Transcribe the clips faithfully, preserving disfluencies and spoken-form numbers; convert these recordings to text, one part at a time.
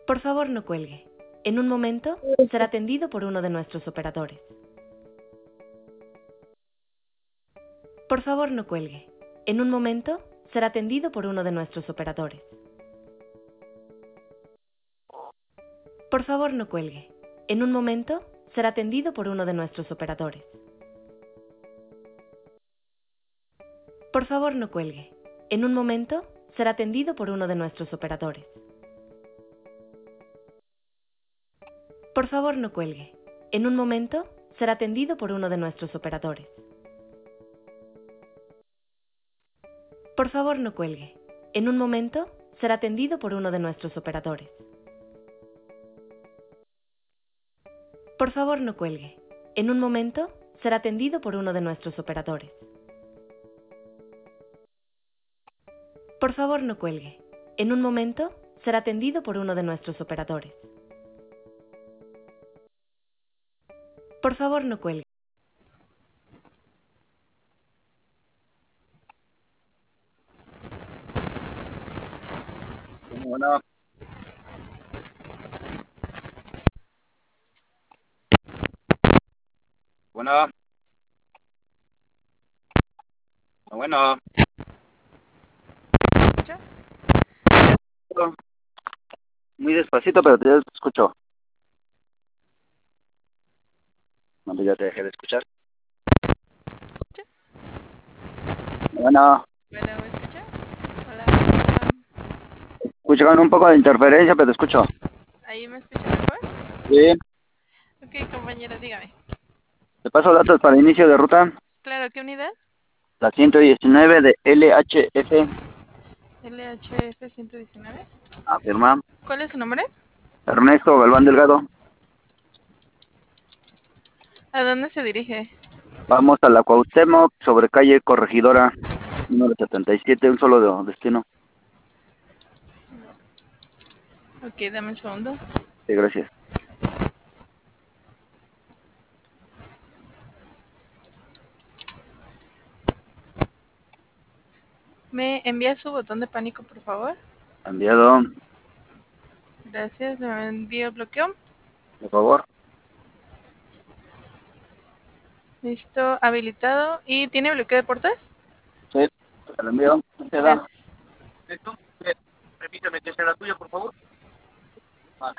Por favor, no cuelgue. En un momento, será atendido por uno de nuestros operadores. Por favor, no cuelgue. En un momento, será atendido por uno de nuestros operadores. Por favor, no cuelgue. En un momento, será atendido por uno de nuestros operadores. Por favor, no cuelgue. En un momento, será atendido por uno de nuestros operadores. Por favor, no cuelgue. En un momento, será atendido por uno de nuestros operadores. Por favor, no cuelgue. En un momento, será atendido por uno de nuestros operadores. Por favor, no cuelgue. En un momento, será atendido por uno de nuestros operadores. Por favor, no cuelgue. En un momento, será atendido por uno de nuestros operadores. Por favor, no cuelgue. Bueno, bueno, bueno, ¿Escucha? muy despacito, pero te escucho. No, pues ya te dejé de escuchar. ¿Escucha? Bueno, Bueno, ¿me escucha? Hola, hola. escucho con un poco de interferencia, pero te escucho. ¿Ahí me escucha mejor? Sí. Ok, compañero, dígame. Te paso datos para inicio de ruta. Claro, ¿qué unidad? La ciento diecinueve de L H F. L H F ciento diecinueve. Afirma. ¿Cuál es su nombre? Ernesto Galván Delgado. ¿A dónde se dirige? Vamos a la Cuauhtémoc, sobre calle Corregidora, número setenta y siete, un solo de destino. Ok, dame un segundo. Sí, gracias. ¿Me envía su botón de pánico, por favor? Enviado, Gracias, le envío bloqueo. por favor. Listo, habilitado. ¿Y tiene bloqueo de puertas? Sí, te lo envío. ¿Te da? Gracias. ¿Esto? Repíteme que sea la tuya, por favor. Vale.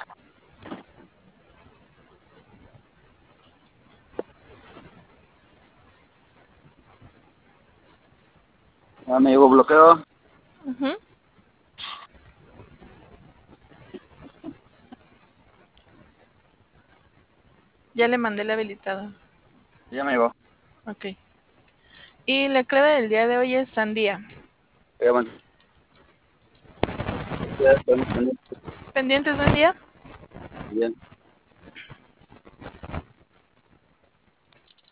Ya me llegó bloqueo. Ujú. Ya le mandé el habilitado. Ya me llegó. Ok. Y la clave del día de hoy es sandía. Ya, bueno. Ya, estamos pendientes. ¿Pendientes, buen día? Bien.